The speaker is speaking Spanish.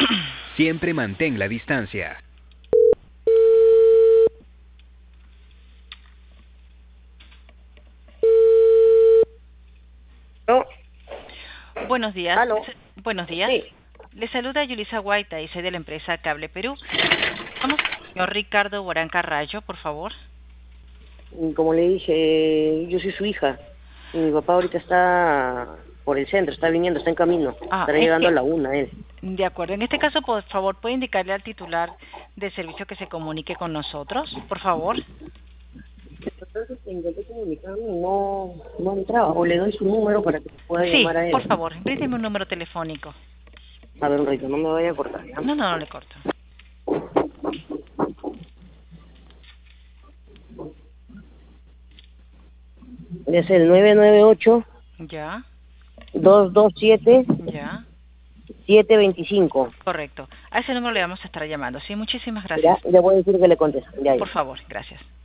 Siempre mantén la distancia. No, Buenos días. aló, Buenos días. sí. Le saluda Yulisa Guaita y soy de la empresa Cable Perú. Vamos, señor Ricardo Boranca Rayo, por favor. Y como le dije, yo soy su hija. Y mi papá ahorita está por el centro, está viniendo, está en camino. Ah, Estará llegando a la una él. de acuerdo. En este caso, por favor, ¿puede indicarle al titular del servicio que se comunique con nosotros, por favor? Entonces intenté comunicarme y no entraba. O le doy su número para que se pueda Sí, llamar a por él. favor, bríndeme un número telefónico. A ver, un ratito, no me vaya a cortar, ¿ya? No, no, no le corto. Es el 998 Ya, 227 ya, 725. correcto. A ese número le vamos a estar llamando. Sí, muchísimas Ya, gracias. le voy a decir que le contesto. Ya, Por ya. favor, gracias.